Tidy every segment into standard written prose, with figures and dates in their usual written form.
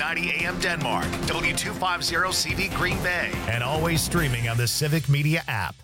1490 AM Denmark, W250 CV Green Bay, and always streaming on the Civic Media app.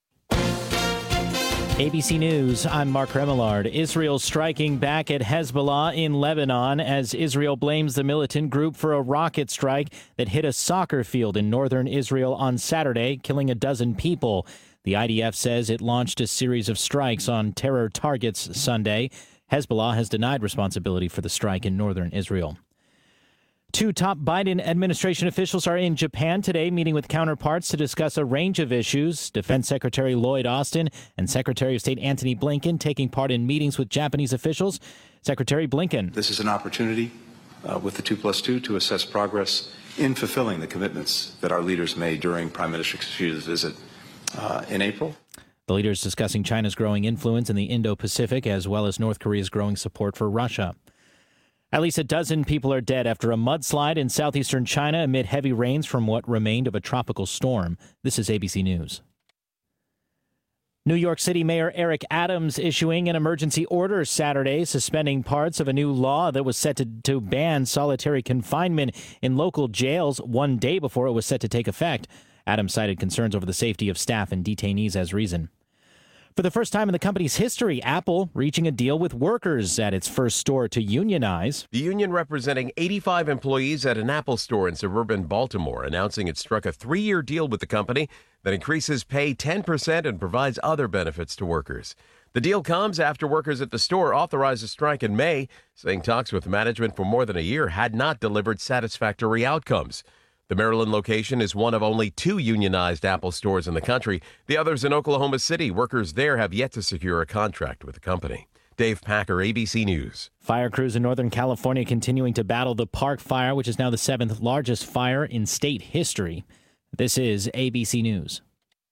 ABC News, I'm Mark Remillard. Israel striking back at Hezbollah in Lebanon as Israel blames the militant group for a rocket strike that hit a soccer field in northern Israel on Saturday, killing a dozen people. The IDF says it launched a series of strikes on terror targets Sunday. Hezbollah has denied responsibility for the strike in northern Israel. Two top Biden administration officials are in Japan today, meeting with counterparts to discuss a range of issues. Defense Secretary Lloyd Austin and Secretary of State Antony Blinken taking part in meetings with Japanese officials. Secretary Blinken. This is an opportunity with the 2+2 to assess progress in fulfilling the commitments that our leaders made during Prime Minister Kishida's visit in April. The leaders discussing China's growing influence in the Indo-Pacific as well as North Korea's growing support for Russia. At least a dozen people are dead after a mudslide in southeastern China amid heavy rains from what remained of a tropical storm. This is ABC News. New York City Mayor Eric Adams issuing an emergency order Saturday, suspending parts of a new law that was set to ban solitary confinement in local jails 1 day before it was set to take effect. Adams cited concerns over the safety of staff and detainees as reason. For the first time in the company's history, Apple reaching a deal with workers at its first store to unionize. The union representing 85 employees at an Apple store in suburban Baltimore announcing it struck a 3-year deal with the company that increases pay 10% and provides other benefits to workers. The deal comes after workers at the store authorized a strike in May, saying talks with management for more than a year had not delivered satisfactory outcomes. The Maryland location is one of only 2 unionized Apple stores in the country. The others in Oklahoma City. Workers there have yet to secure a contract with the company. Dave Packer, ABC News. Fire crews in Northern California continuing to battle the Park Fire, which is now the 7th largest fire in state history. This is ABC News.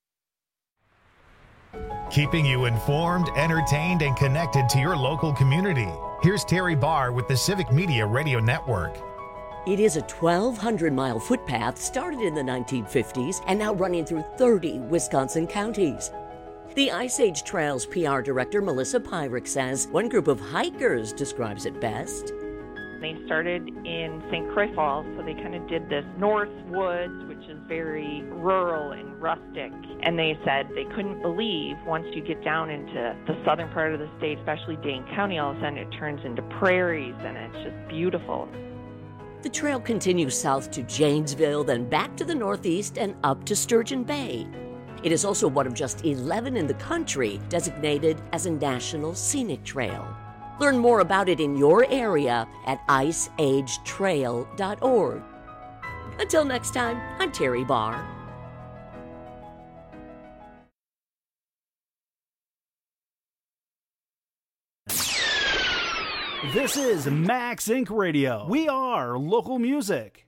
Keeping you informed, entertained, and connected to your local community. Here's Terry Barr with the Civic Media Radio Network. It is a 1,200-mile footpath started in the 1950s and now running through 30 Wisconsin counties. The Ice Age Trails PR director Melissa Pyrick says one group of hikers describes it best. They started in St. Croix Falls, so they kind of did this North Woods, which is very rural and rustic. And they said they couldn't believe once you get down into the southern part of the state, especially Dane County, all of a sudden it turns into prairies and it's just beautiful. The trail continues south to Janesville, then back to the northeast and up to Sturgeon Bay. It is also one of just 11 in the country designated as a National Scenic Trail. Learn more about it in your area at iceagetrail.org. Until next time, I'm Terry Barr. This is Max Inc. Radio. We are local music.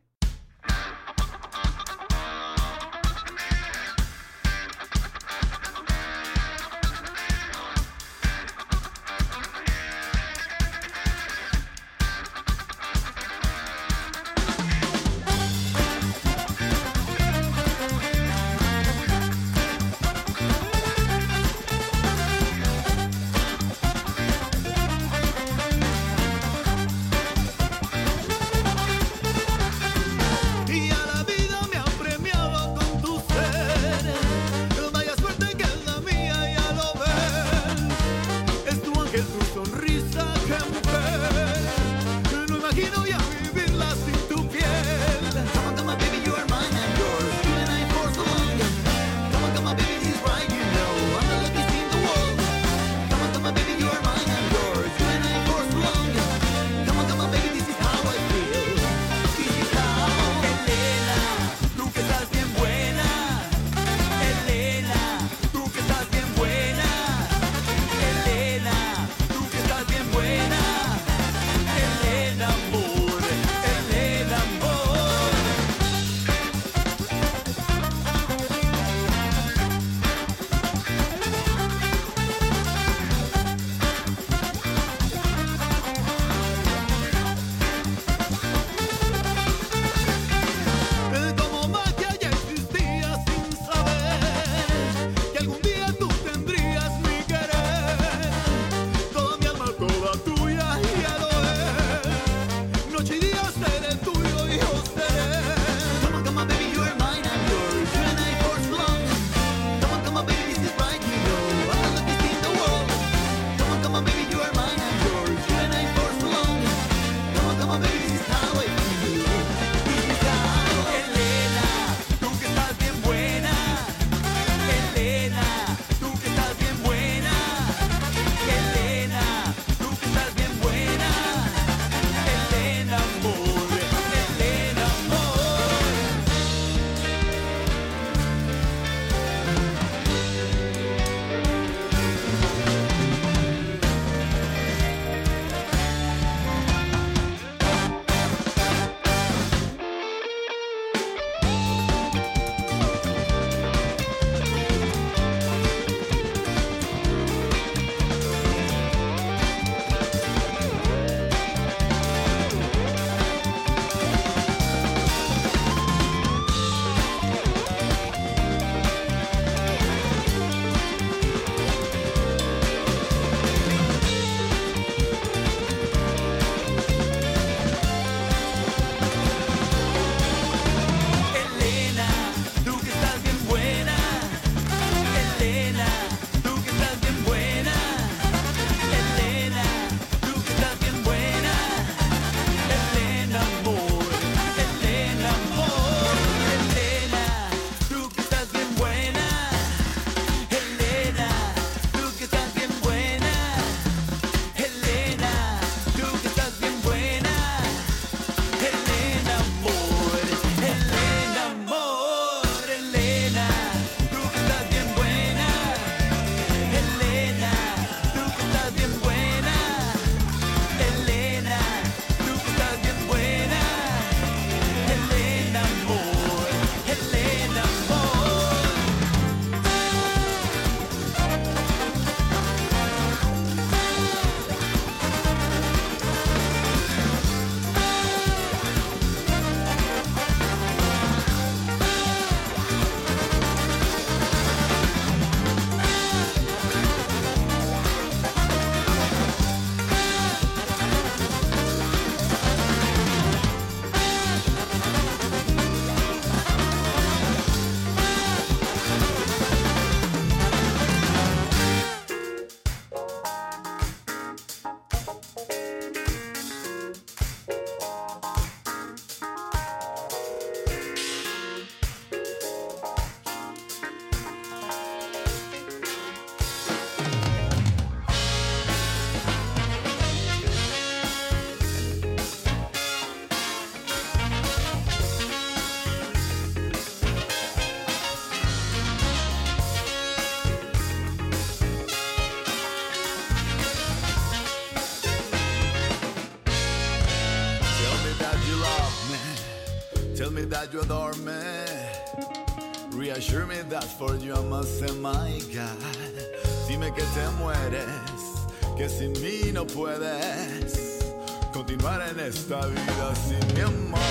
Tell me that you adore me. Reassure me that for you I must say my God. Dime que te mueres, que sin mí no puedes continuar en esta vida sin mi amor.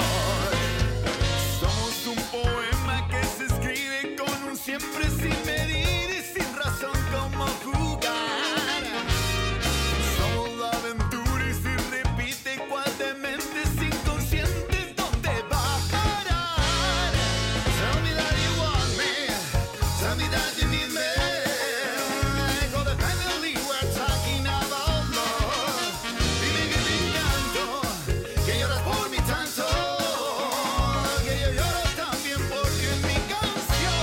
Somos un poema que se escribe con un siempre sin medir y sin razón como jugar. Somos la aventura y si repite cual de mentes inconscientes ¿dónde va a parar? Tell me that you want me, tell me that you need me. Codependently we're talking about love. Dime que te encanto, que lloras por mí tanto, que yo lloro también porque en mi canción.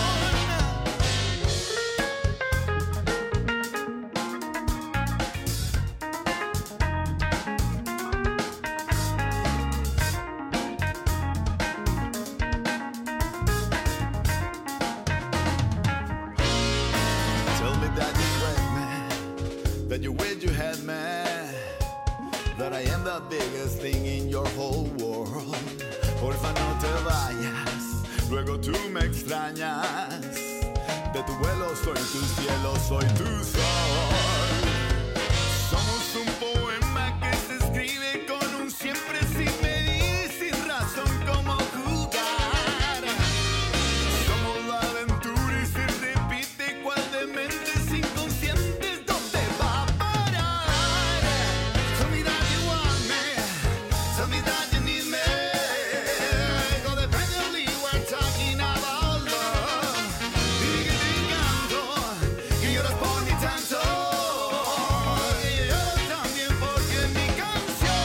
Tell me that you regret me, that you wish you had me, that I am the biggest thing in your whole world. Porfa no te vayas, luego tú me extrañas. De tu vuelo soy tu cielo, soy tu sol. Somos un poema que se escribe con un siempre sin medir y sin razón como jugar. Somos la aventura y se repite cual de mentes inconscientes ¿dónde va a parar? Tell me that you want me, tell me that you need me. Codependently we're talking about love. Dime que te encanto, que lloras por mí tanto, que yo lloro también porque en mi canción.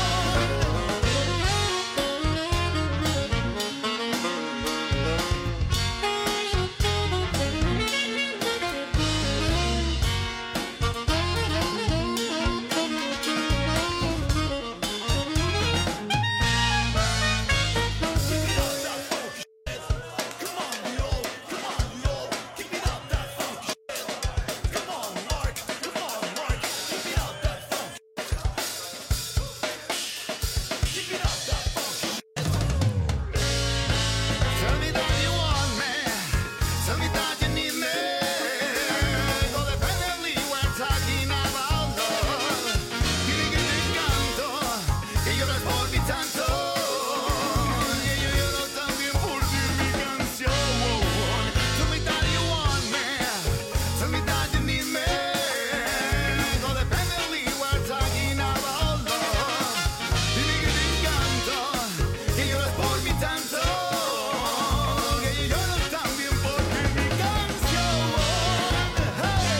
Tell me that you want me, tell me that you need me. Codependently we're talking about love. Dime que te encanto, que lloras por mí tanto, que yo lloro también por ti en mi canción. Tell me that you want me, tell me that you need me. Codependently we're talking about love. Dime que te encanto, que lloras por mí tanto, que yo lloro también por ti en mi canción. Hey.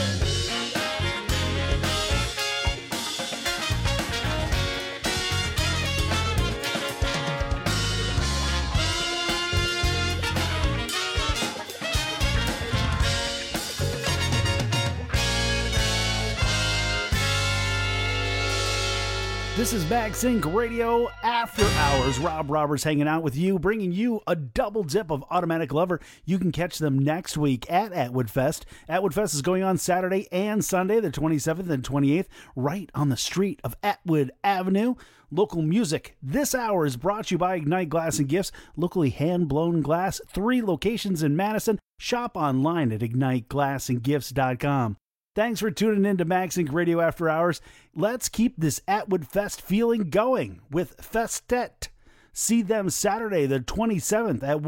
This is MagSync Radio After Hours. Rob Roberts hanging out with you, bringing you a double dip of Automatic Lover. You can catch them next week at Atwood Fest. Atwood Fest is going on Saturday and Sunday, the 27th and 28th, right on the street of Atwood Avenue. Local music this hour is brought to you by Ignite Glass and Gifts, locally hand-blown glass, 3 locations in Madison. Shop online at igniteglassandgifts.com. Thanks for tuning in to MagSync Radio After Hours. Let's keep this Atwood Fest feeling going with Festet. See them Saturday the 27th at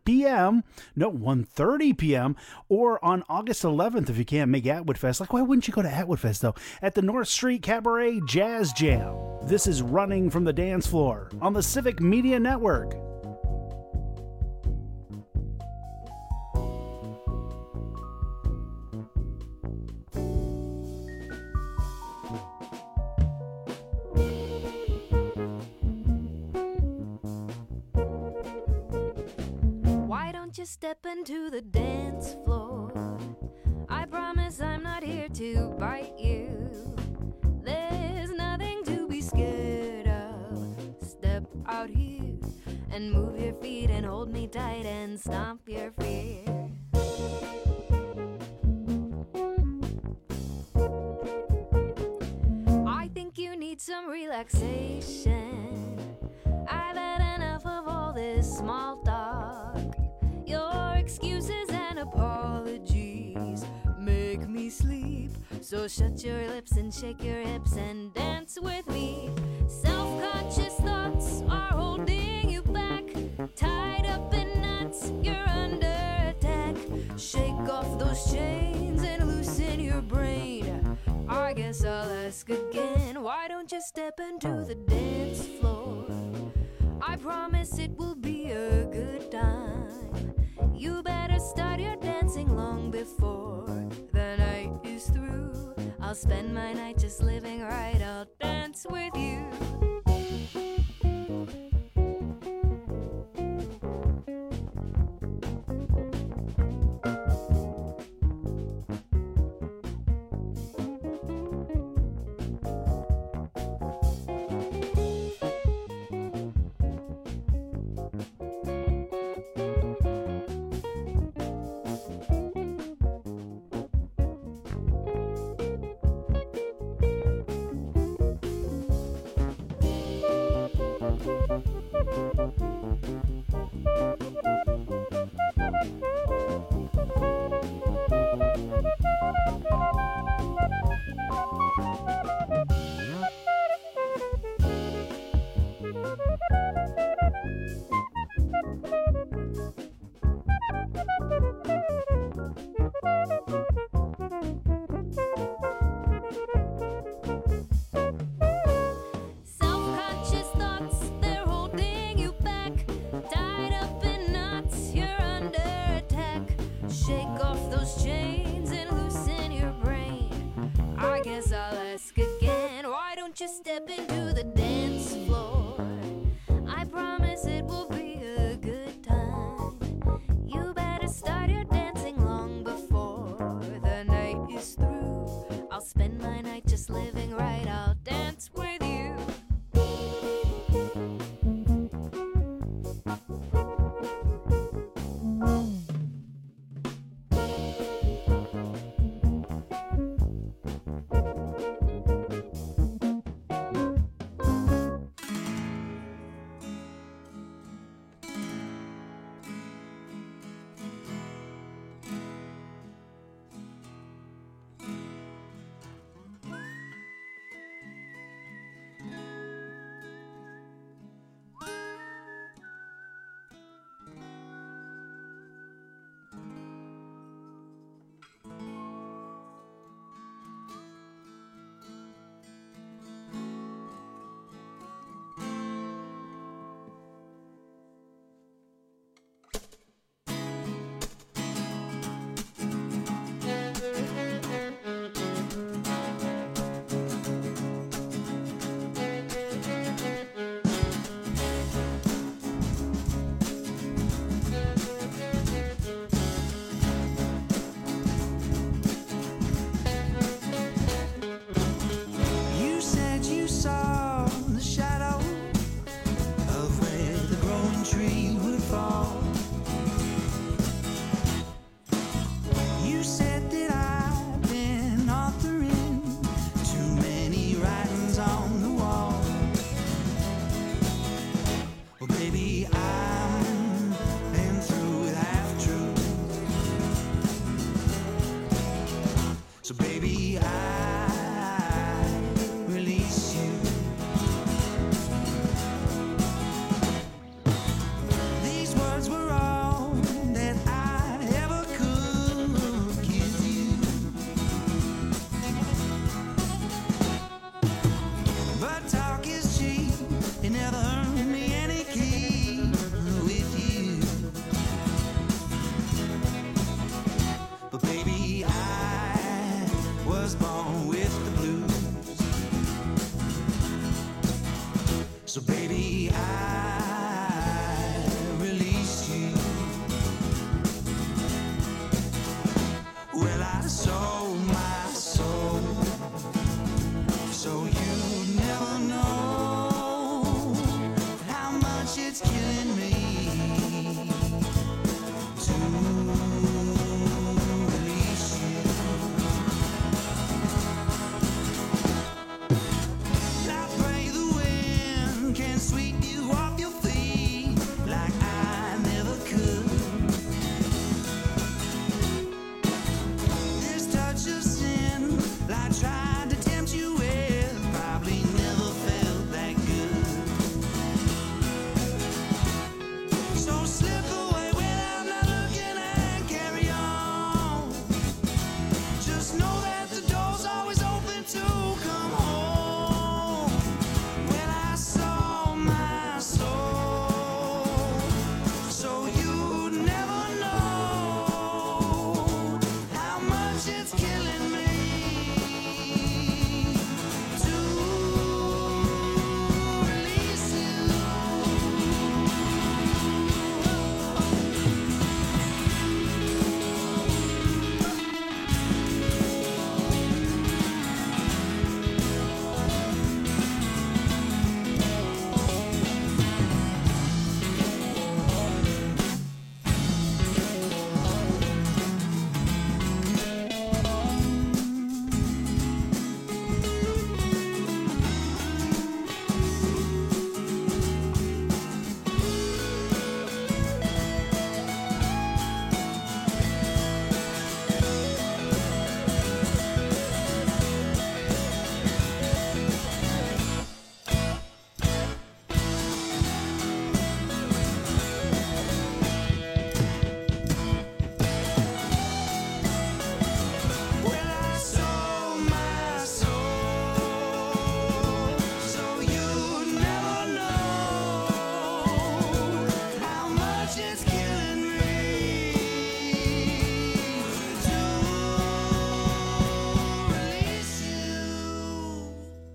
1:30 p.m. or on August 11th if you can't make Atwood Fest. Like, why wouldn't you go to Atwood Fest, though? At the North Street Cabaret Jazz Jam. This is Running from the Dance Floor on the Civic Media Network. Why don't you step into the dance floor? I promise I'm not here to bite you. There's nothing to be scared of. Step out here and move your feet and hold me tight and stomp your fear. I think you need some relaxation. I've had enough of all this small talk. Your excuses and apologies make me sleep. So shut your lips and shake your hips and dance with me. Self-conscious thoughts are holding you back. Tied up in knots, you're under attack. Shake off those chains and loosen your brain. I guess I'll ask again, why don't you step into the dance floor? I promise it will be a good time. You better start your dancing long before the night is through. I'll spend my night just living right, I'll dance with you. Step into the dance floor. I promise it will be a good time. You better start your dancing long before the night is through. I'll spend my night just living right, I'll dance with you. Sweep you off your feet like I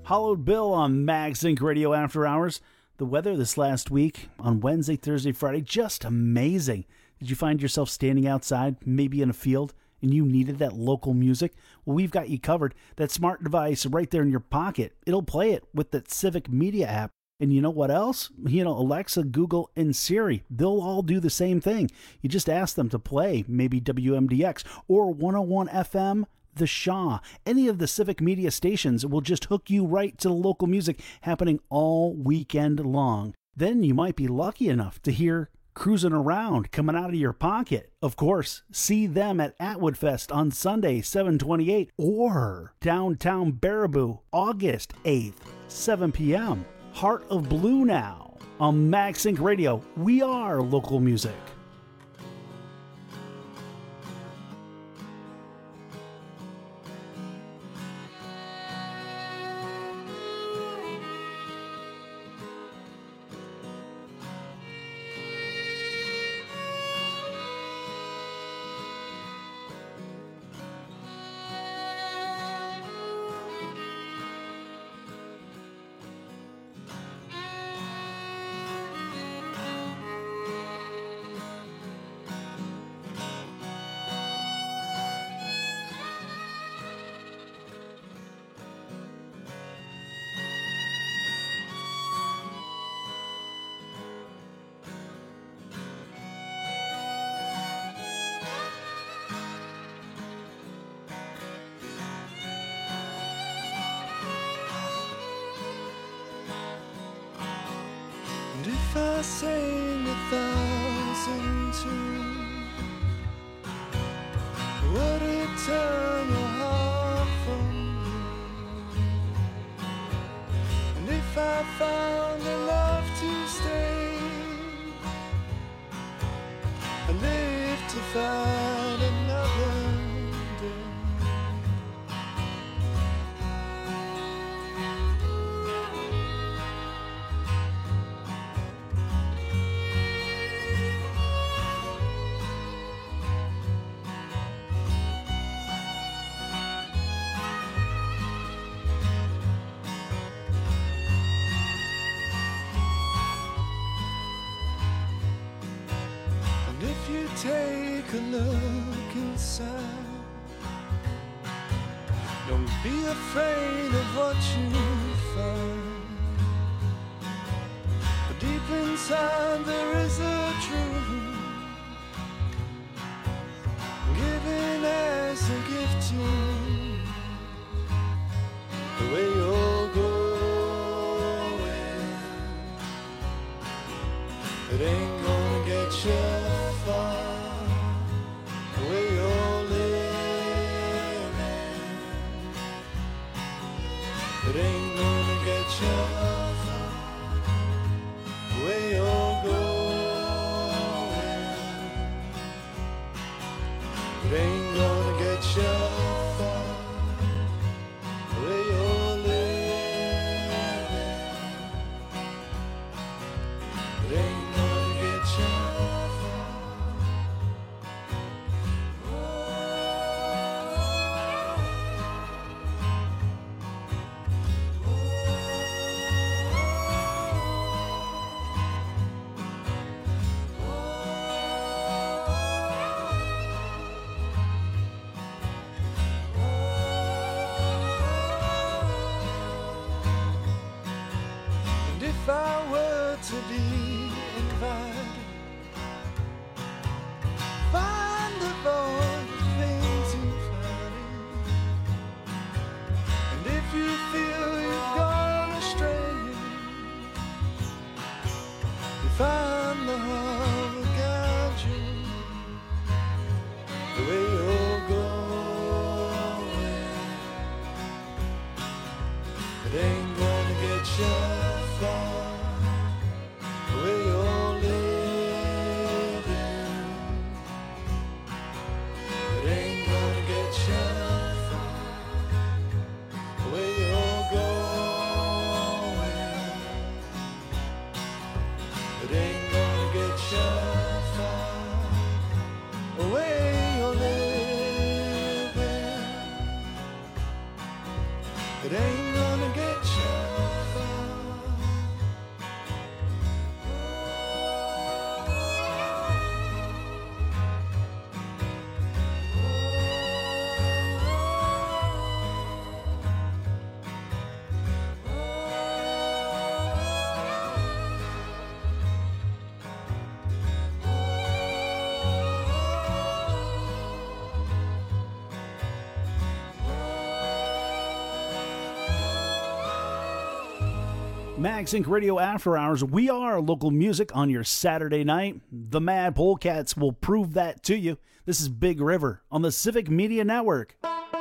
Hollowed Bill on Max Inc. Radio After Hours. The weather this last week on Wednesday, Thursday, Friday, just amazing. Did you find yourself standing outside, maybe in a field, and you needed that local music? Well, we've got you covered. That smart device right there in your pocket, it'll play it with that Civic Media app. And you know what else? Alexa, Google, and Siri, they'll all do the same thing. You just ask them to play maybe WMDX or 101 FM, The Shaw. Any of the Civic Media stations will just hook you right to the local music happening all weekend long. Then you might be lucky enough to hear Cruising Around coming out of your pocket. Of course, see them at Atwood Fest on Sunday, 7/28, or downtown Baraboo, August 8th, 7 p.m. Heart of Blue now on Max Inc. Radio. We are local music. If I sang 1,000 tunes, would it turn your heart from me? And if I found a love to stay, I live to find another day. Take a look inside. Don't be afraid of what you find. But deep inside there is a truth, given as a gift to you. The way you're going, it ain't gonna get you far. It ain't gonna get you far. Where you're going, it ain't gonna get you far. Where you're living, it ain't gonna get you far. If I were to be invited, find a boy things you find. And if you feel you've gone astray, you find the heart will guide you. The way you're going, it ain't gonna get you far. Where you're living, it ain't gonna get you far. Where you're going, it ain't gonna get Max Inc. Radio After Hours. We are local music on your Saturday night. The Mad Polecats will prove that to you. This is Big River on the Civic Media Network.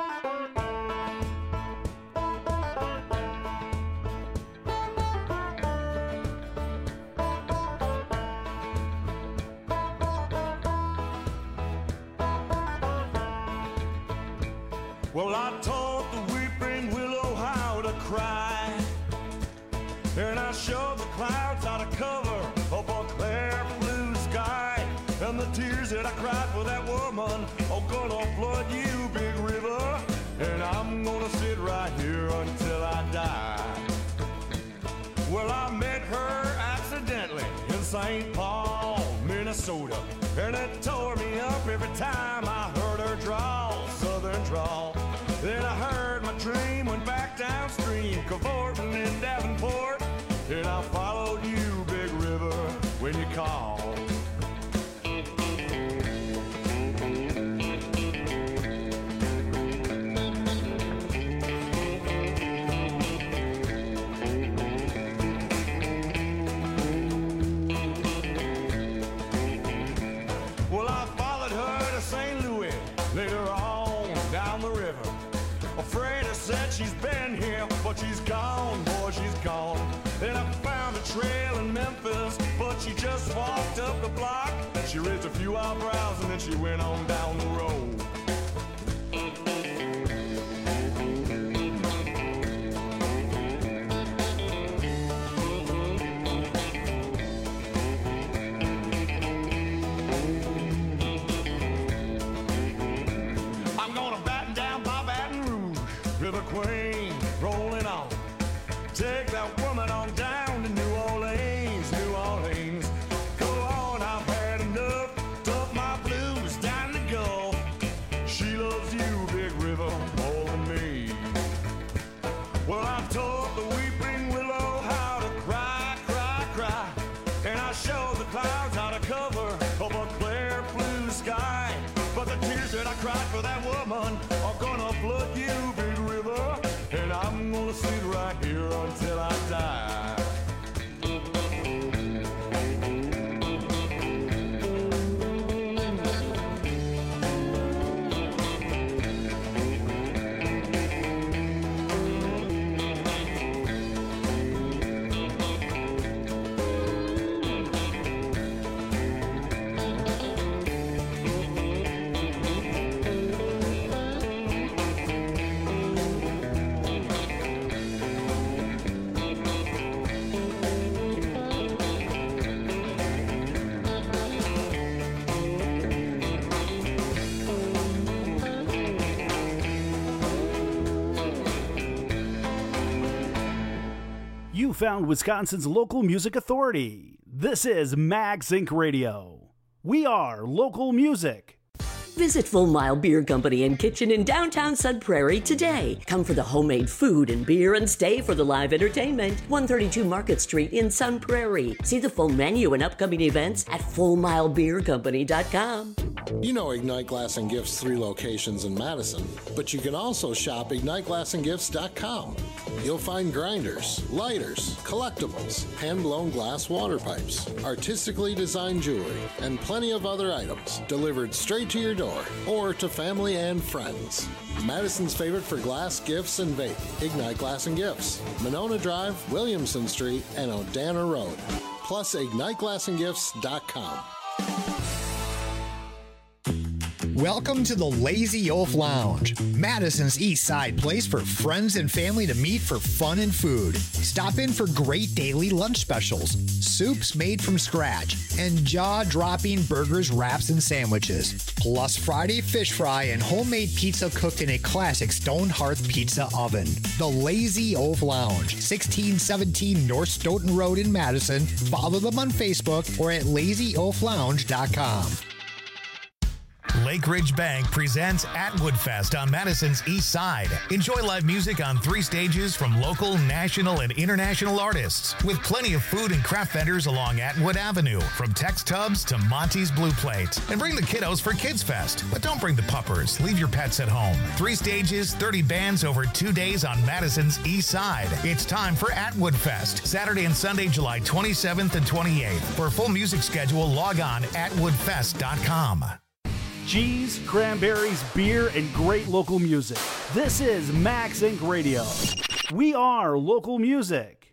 Well, I taught the weeping willow how to cry, and I showed the clouds how to cover up a clear blue sky. And the tears that I cried for that woman are gonna flood you, Big River. And I'm gonna sit right here until I die. Well, I met her accidentally in St. Paul, Minnesota, and it tore me up every time I heard her drawl, southern drawl. Then I heard my dream went back downstream, cavorting in Davenport, and I followed you, Big River, when you called. Well, I followed her to St. Louis, later on down the river. Afraid I said she's been here, but she's gone, boy, she's gone. Then I found a trail in Memphis, but she just walked up the block. She raised a few eyebrows and then she went on down the road. I'm gonna batten down by Baton Rouge, River Queen, rolling on. Take that woman on down to New Orleans, New Orleans. Go on, I've had enough, dump my blues down the Gulf. She loves you, Big River, more than me. Well, I taught the weeping willow how to cry, cry, cry. And I showed the clouds how to cover up a clear blue sky. But the tears that I cried for that woman are gonna flood you, Big River. And I'm gonna sit right here until I die. You found Wisconsin's local music authority. This is Max Inc. Radio. We are local music. Visit Full Mile Beer Company and Kitchen in downtown Sun Prairie today. Come for the homemade food and beer and stay for the live entertainment. 132 Market Street in Sun Prairie. See the full menu and upcoming events at FullMileBeerCompany.com. You know Ignite Glass and Gifts 3 locations in Madison, but you can also shop IgniteGlassandGifts.com. You'll find grinders, lighters, collectibles, hand-blown glass water pipes, artistically designed jewelry, and plenty of other items delivered straight to your door or to family and friends. Madison's favorite for glass, gifts, and vape. Ignite Glass and Gifts. Monona Drive, Williamson Street, and Odana Road. Plus IgniteGlassandGifts.com. Welcome to the Lazy Oaf Lounge, Madison's East Side place for friends and family to meet for fun and food. Stop in for great daily lunch specials, soups made from scratch, and jaw-dropping burgers, wraps, and sandwiches. Plus Friday fish fry and homemade pizza cooked in a classic stone hearth pizza oven. The Lazy Oaf Lounge, 1617 North Stoughton Road in Madison. Follow them on Facebook or at LazyOafLounge.com. Lake Ridge Bank presents Atwood Fest on Madison's East Side. Enjoy live music on 3 stages from local, national, and international artists, with plenty of food and craft vendors along Atwood Avenue, from Tex Tubs to Monty's Blue Plate. And bring the kiddos for Kids Fest, but don't bring the puppers. Leave your pets at home. 3 stages, 30 bands over 2 days on Madison's East Side. It's time for Atwood Fest, Saturday and Sunday, July 27th and 28th. For a full music schedule, log on atwoodfest.com. Cheese, cranberries, beer, and great local music. This is Max Inc. Radio. We are local music.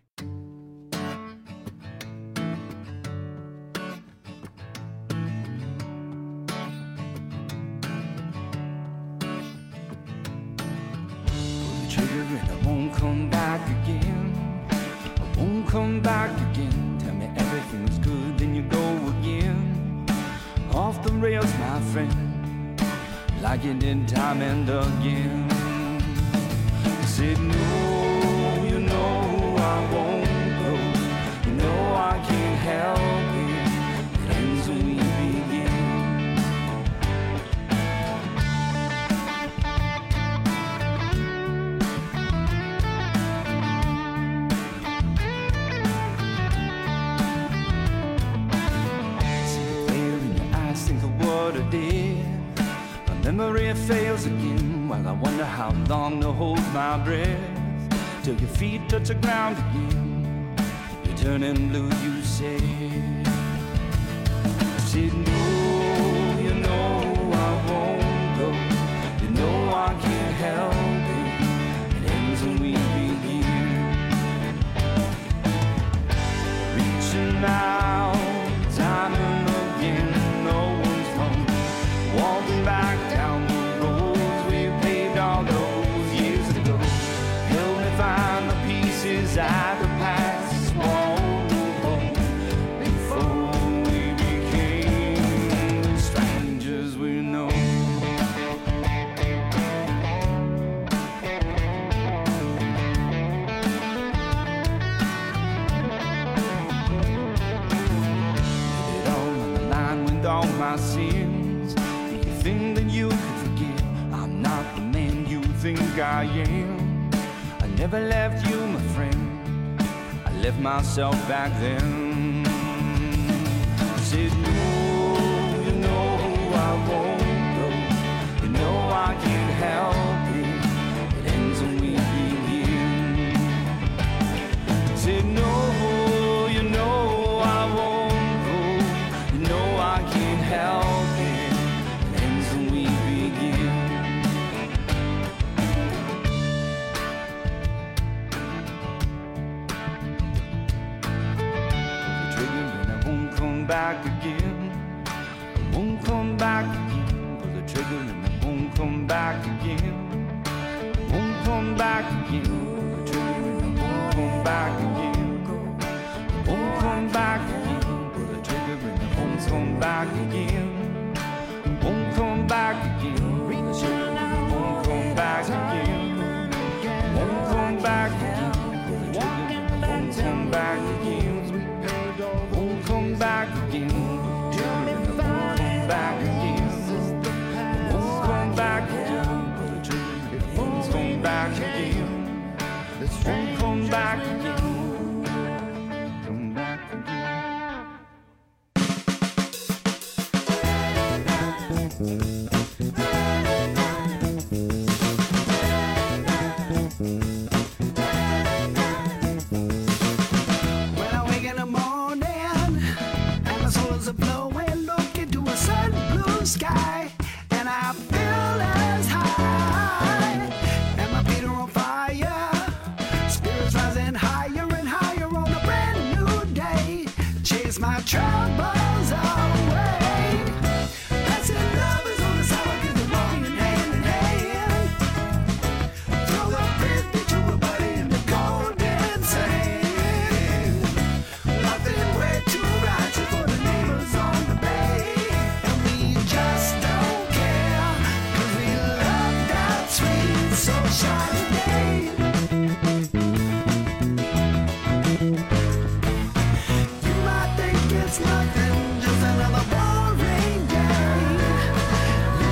Come back again. I won't come back again. Tell me everything's good, then you go again. Off the rails, my friend, like you did time and again. I said no, you know I won't go. You know I can't help it. It ends when we begin. My memory fails again while I wonder how long to hold my breath till your feet touch the ground again. You're turning blue, you say. I said no, you know I won't go. You know I can't help it. It ends when we begin. Reaching out, time and again, no one's home. Walking back down the roads we paved all those years ago. Help me find the pieces I could pass home before we became the strangers we know. Did it all on the line with all my sins. Think that you can forget I'm not the man you think I am. I never left you, my friend. I left myself back then. I said no, you know I won't go. You know I can't help it. It ends when we begin. I said no, you know I won't go. You know I can't help it. Back again, I won't come back again. Pull the trigger and I won't come back again. I won't come back again. Pull the trigger and I won't come back again. I won't come back again. Pull the trigger and I won't come back again. I won't come back again. Pull the trigger and I won't come back again. I won't come back again. Pull the trigger and I won't come back again. Won't come back again. Won't come back again. Won't come back again. Won't come back again. Won't come back again. Come back sky, and I feel as high, and my feet are on fire, spirits rising higher and higher on a brand new day, chase my troubles away, blessed lovers on the sidewalk as they're walking hand in hand, throw the frisbee to a buddy in the golden sand, nothing way too righteous for the neighbors on the bay. Shiny day. You might think it's nothing, just another boring day.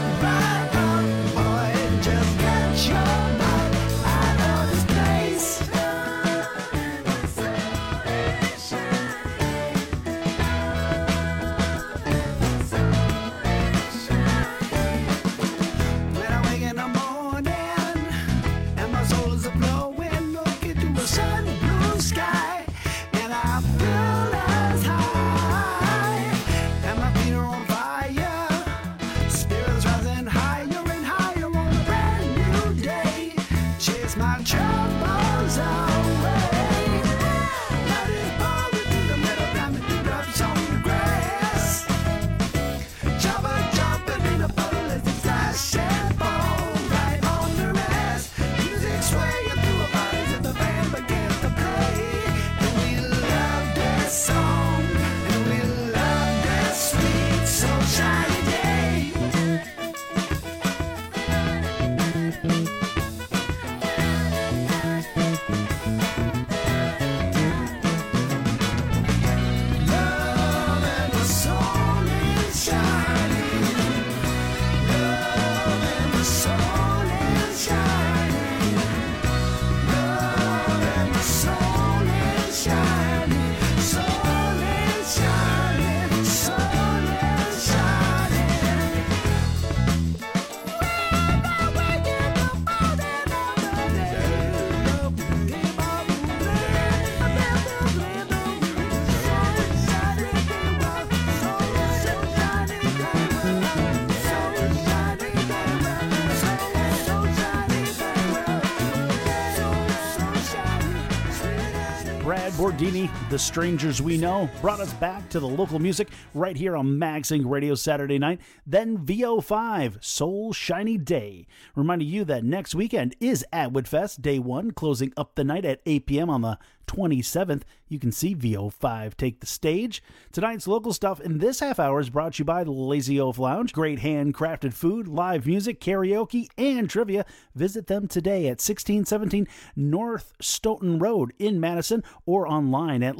Bordini, The Strangers We Know, brought us back to the local music right here on MagSync Radio Saturday night. Then VO5, Soul Shiny Day. Reminding you that next weekend is Atwood Fest, Day 1, closing up the night at 8 p.m. on the 27th. You can see VO5 take the stage. Tonight's local stuff in this half hour is brought to you by the Lazy Oaf Lounge. Great handcrafted food, live music, karaoke, and trivia. Visit them today at 1617 North Stoughton Road in Madison or online at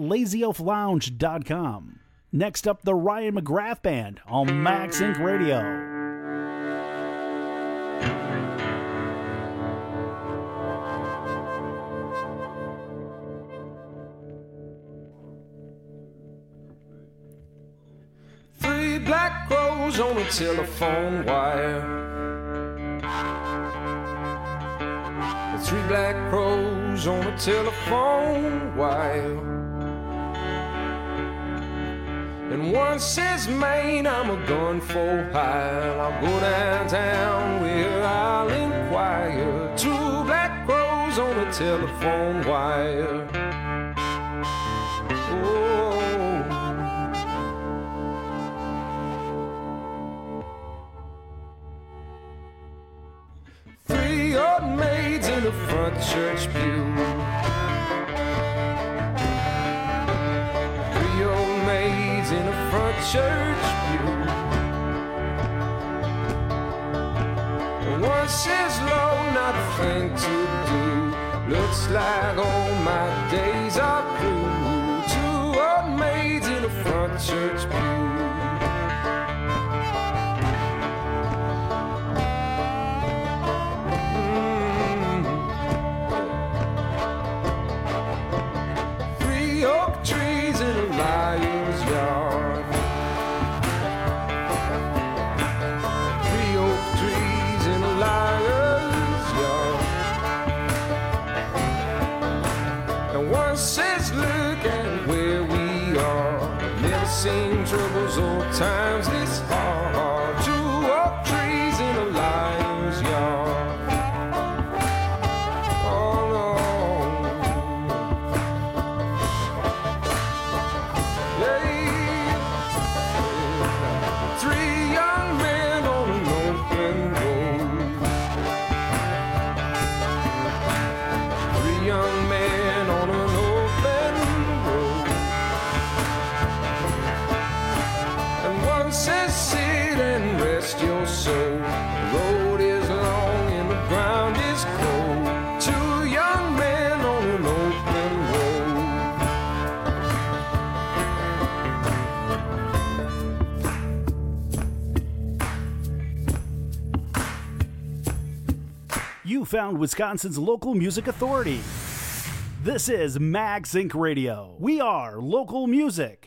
lazyoaflounge.com. Next up, the Ryan McGrath Band on MagSync Radio. Three black crows on a telephone wire. Three black crows on a telephone wire. And one says, Maine, I'm a gun for hire. I'll go downtown where I'll inquire. Two black crows on a telephone wire. Oh. Three old maids in the front church pew. Three old maids in the front church pew. And one says, Lord, not a thing to do. Looks like all my days are through. Two old maids in the front church pew. Trees in a liar's yard. Three oak trees in a liar's yard. And one says, look at where we are. Never seen troubles or times this hard. Two oak trees in a liar's yard. Say You found Wisconsin's local music authority. This is MagSync Radio. We are local music.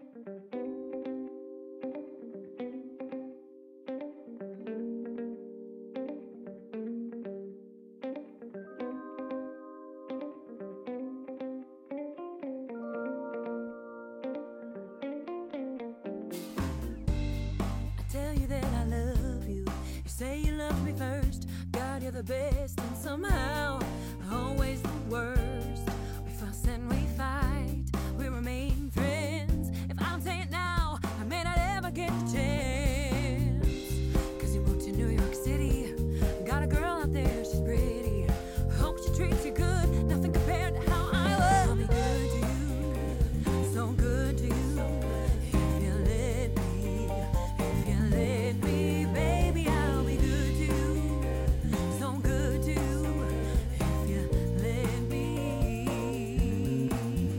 Tell you that I love you. You say you love me first. God, you're the best, and somehow always the worst. We fuss and we fight, we remain friends. If I don't say it now, I may not ever get the chance. 'Cause you moved to New York City, got a girl out there, she's pretty. Hope she treats you good, nothing compared to how I was. I'll be good to you, so good to you. If you let me, if you let me, baby, I'll be good to you, so good to you. If you let me,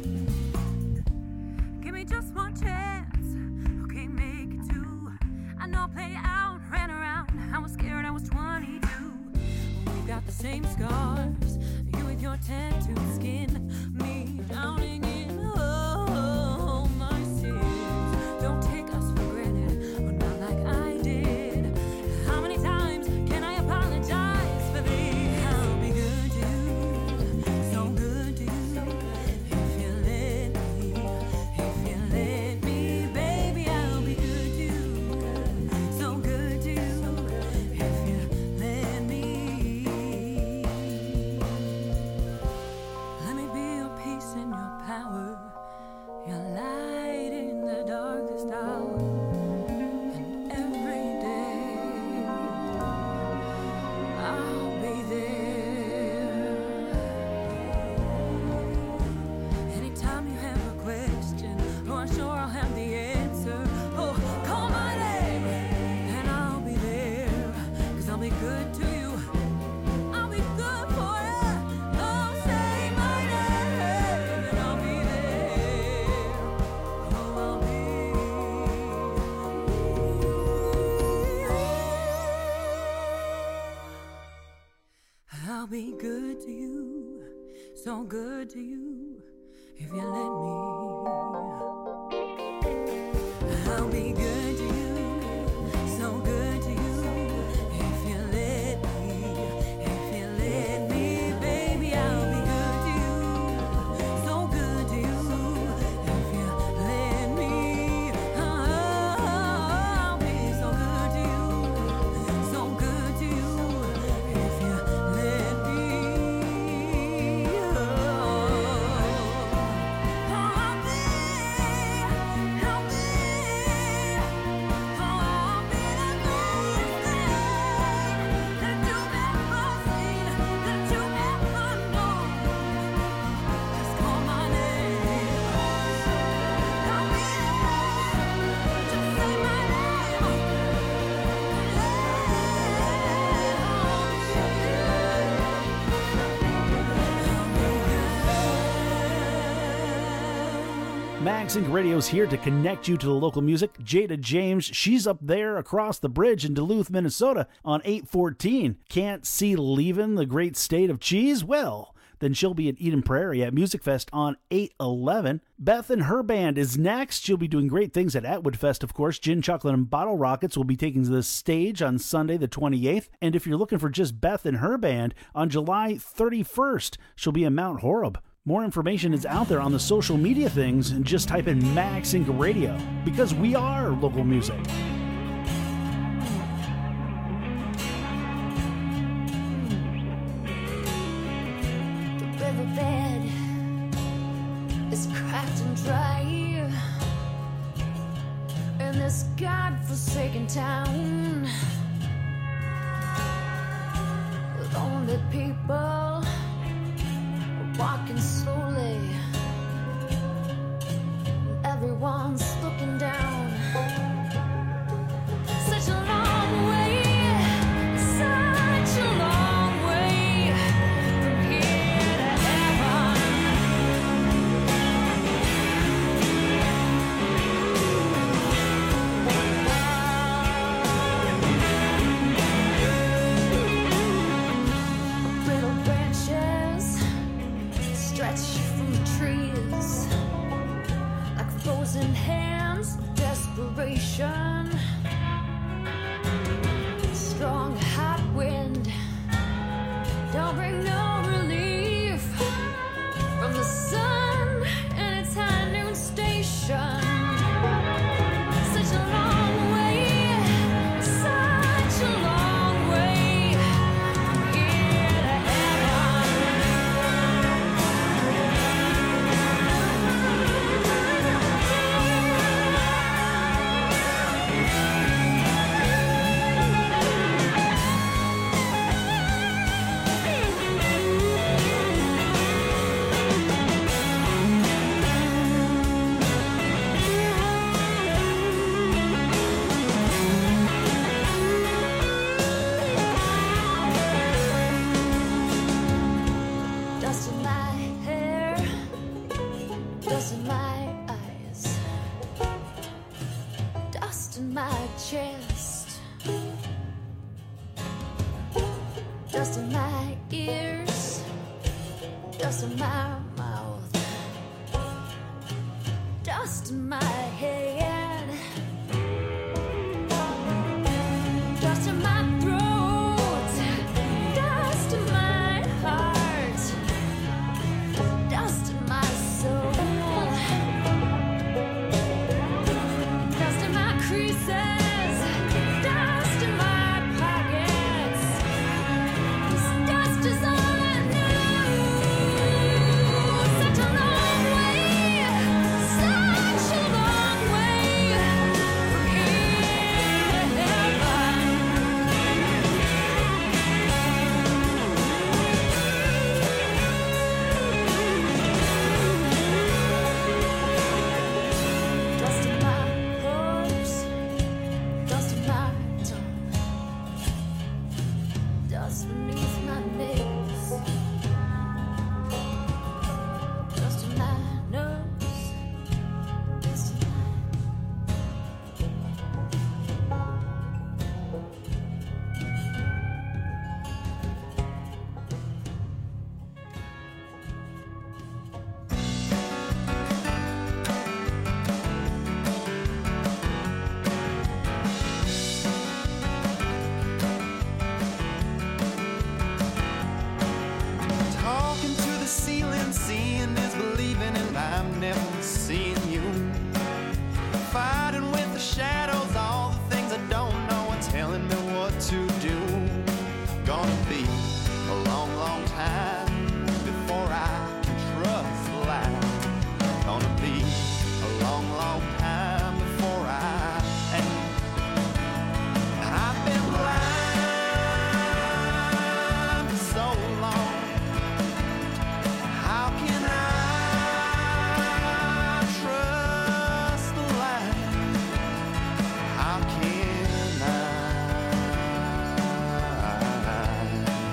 give me just one chance, okay, make it two. I know I played it out, ran around, I was scared, I was 22. We've got the same scars, you with your tattooed skin, me drowning in oh my sins. Don't take us for granted, but not like I did. How many times can I apologize for this? I'll be good to you, so good to you. If you let me, baby, I'll be good to you, so good to you. If you let me, let me be your peace and your power, your light in the darkest hour, and every day I'll be there. Anytime you have a question, oh, I'm sure I'll have the answer. Oh, call my name and I'll be there, 'cause I'll be good to you, I'll be good for you. Oh, say my name and I'll be there. Oh, I'll be. I'll be good to you, so good to you, if you let me. I'll be good to you, so good to you, if you let me. If you let me, baby, I'll be good to you, so good to you, if you let me. I'll be so good to you, so good to you, if you let me. MagSync Radio's here to connect you to the local music. Jada James, she's up there across the bridge in Duluth, Minnesota on 8/14. Can't see leaving the great state of cheese? Well, then she'll be at Eden Prairie at Music Fest on 8/11. Beth and her band is next. She'll be doing great things at Atwood Fest, of course. Gin, Chocolate, and Bottle Rockets will be taking to the stage on Sunday the 28th. And if you're looking for just Beth and her band, on July 31st, she'll be in Mount Horeb. More information is out there on the social media things, and just type in MagSync Radio, because we are local music. The riverbed is cracked and dry in this godforsaken town. Lonely people walking slowly, everyone's looking down. Such a long way, such a long way from here to heaven. dust in my ears, dust in my mouth, dust in my head, dust in my throat, dust in my heart, dust in my soul, dust in my creases, dust in my pockets. This dust is all I know. Such a long way, such a long way from here to heaven. Dust in my hopes, dust in my tongue, dust beneath my nails, dust in my nose, dust in Talking to the ceiling, seeing is believing, and I'm never seeing you. Fighting with the shadows, all the things I don't know, and telling me what to do. Gonna be a long, long time before I can trust life. Gonna be a long, long time before I've been blind for so long. How can I trust the light? How can I?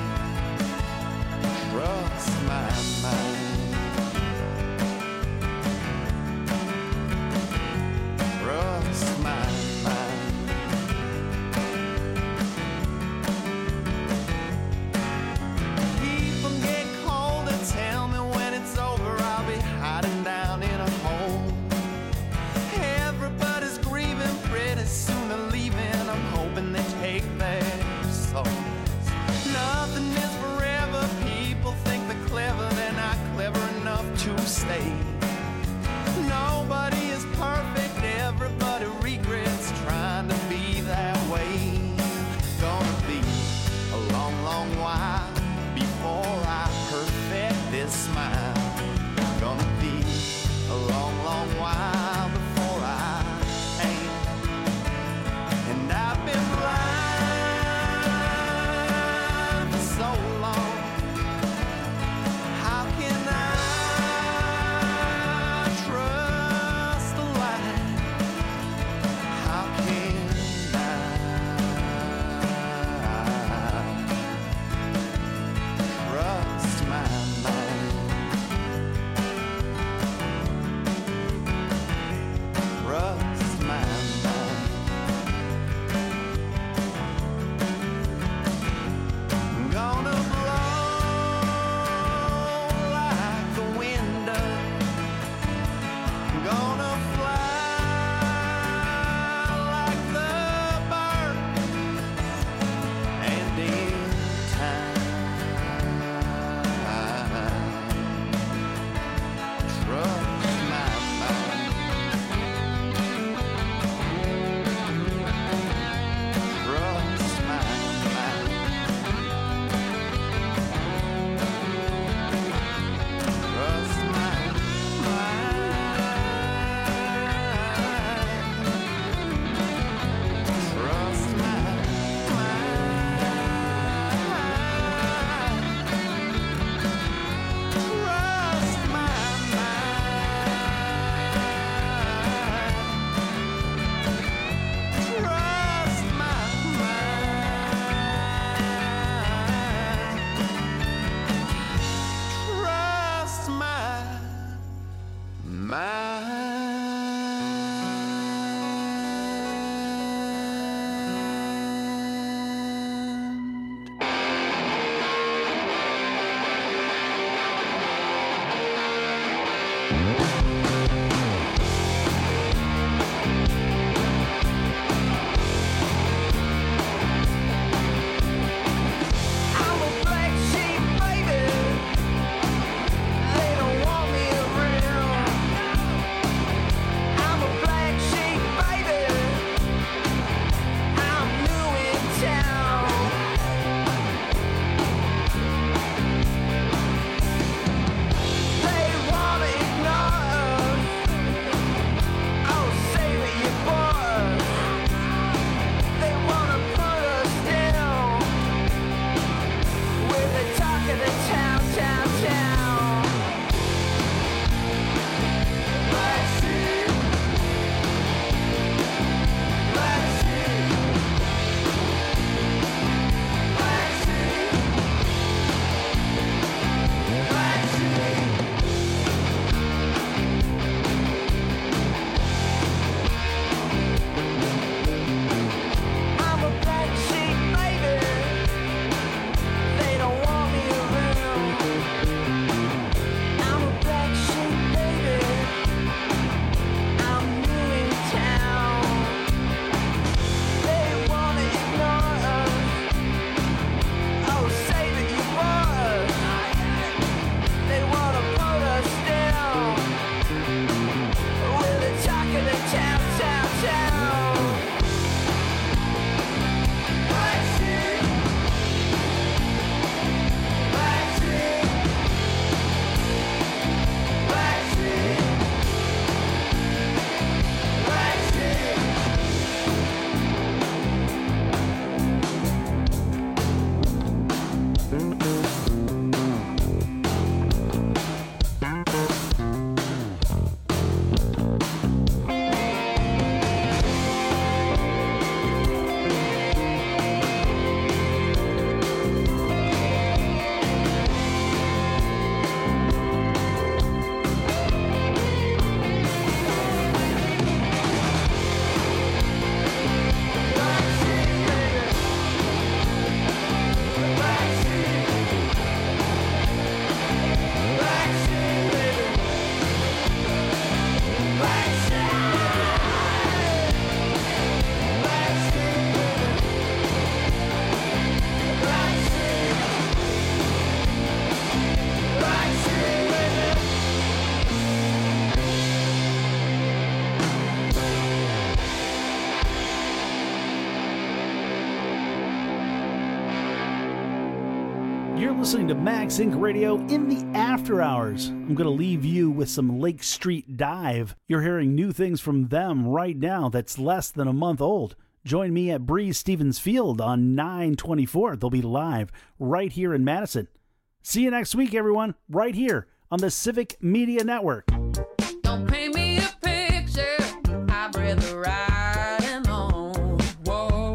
You're listening to Max Inc. Radio in the after hours. I'm going to leave you with some Lake Street Dive. You're hearing new things from them right now that's less than a month old. Join me at Breeze Stevens Field on 9/24. They'll be live right here in Madison. See you next week, everyone, right here on the Civic Media Network. Don't paint me a picture, I'd rather ride alone. Whoa.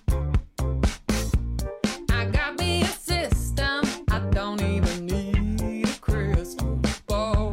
I got me a system, I don't even need a crystal ball.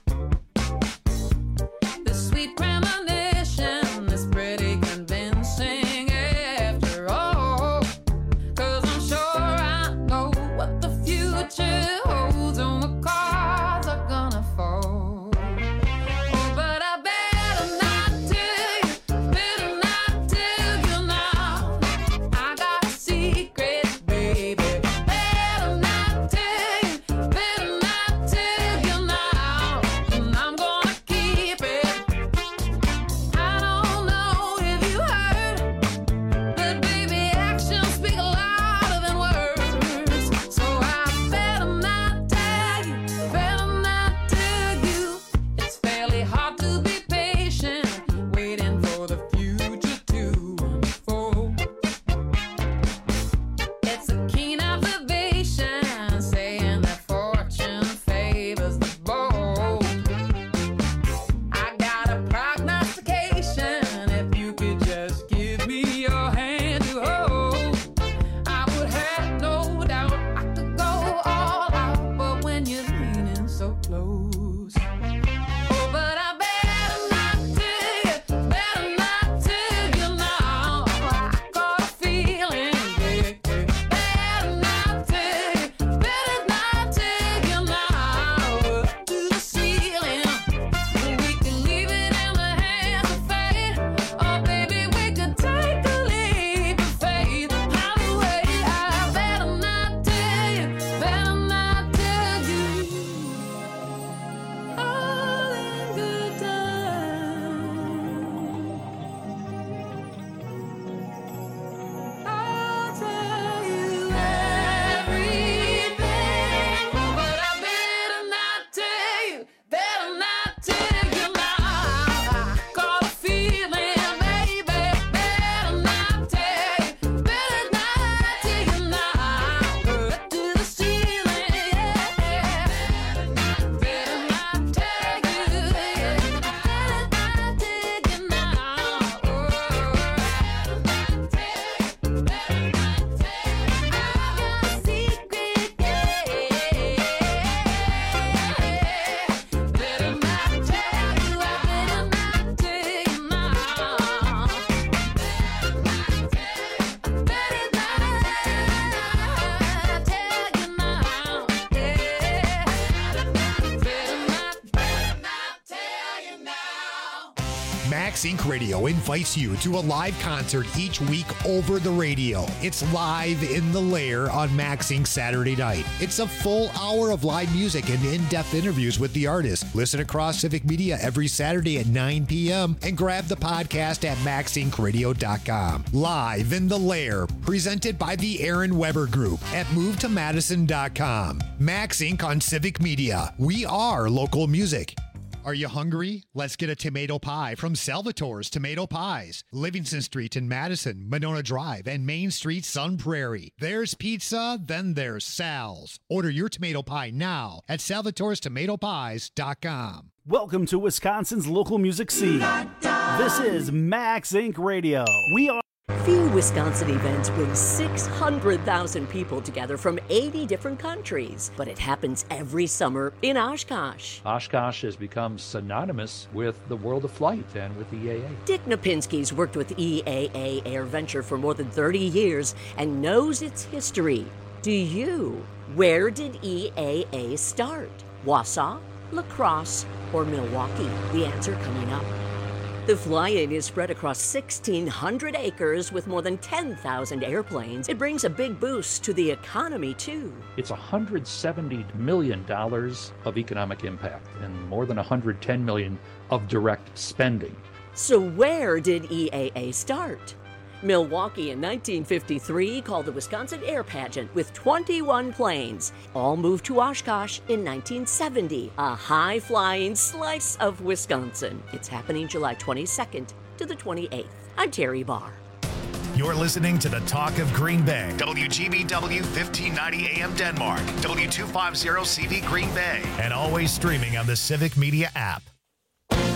The sweet premonition is pretty convincing after all. 'Cause I'm sure I know what the future holds on the cards are gonna fall. Oh, but I better not tell you, better not tell you now. I got a secret, baby. Better not tell you, better not tell you now. And I'm gonna keep it. I don't know if you heard, but baby, actions speak louder than words. So I better not tell you, better not tell you. It's fairly hard to be patient, waiting for the future to unfold. It's a keen observation, saying that fortune favors the bold. I got a prognostication, if you could just give me your hand to hold, I would have no doubt I could go all out, but when you're leaning so close, oh, but I better not tell you, better not tell you now. I got a feeling, yeah, better not tell you, better not tell you now. Up to the ceiling, we can leave it in the hands of fate, or baby, we could take a leap of faith. Either way, I better not tell you, better not tell you. All in good time. I'll tell you everything, but I better not tell you, better not tell you now. I got a feeling, baby, better not tell you, better not tell you now. Up to the ceiling, yeah, better not tell you, better not tell you now. Max Inc. Radio invites you to a live concert each week over the radio. It's Live in the Lair on Max Inc. Saturday night. It's a full hour of live music and in-depth interviews with the artist. Listen across Civic Media every Saturday at 9 p.m. and grab the podcast at maxincradio.com. Live in the Lair, presented by the Aaron Weber Group at movetomadison.com. Max Inc. on Civic Media. We are local music. Are you hungry? Let's get a tomato pie from Salvatore's Tomato Pies. Livingston Street in Madison, Monona Drive, and Main Street, Sun Prairie. There's pizza, then there's Sal's. Order your tomato pie now at salvatorestomatopies.com. Welcome to Wisconsin's local music scene. This is Max Inc. Radio. We are Few Wisconsin events bring 600,000 people together from 80 different countries, but it happens every summer in Oshkosh. Oshkosh has become synonymous with the world of flight and with EAA. Dick Napinski's worked with EAA Air Venture for more than 30 years and knows its history. Do you? Where did EAA start? Wausau, La Crosse, or Milwaukee? The answer coming up. The fly-in is spread across 1,600 acres with more than 10,000 airplanes. It brings a big boost to the economy, too. It's $170 million of economic impact and more than $110 million of direct spending. So where did EAA start? Milwaukee in 1953 called the Wisconsin Air Pageant with 21 planes. All moved to Oshkosh in 1970, a high-flying slice of Wisconsin. It's happening July 22nd to the 28th. I'm Terry Barr. You're listening to the Talk of Green Bay. WGBW 1590 AM Denmark. W250 CV Green Bay. And always streaming on the Civic Media app.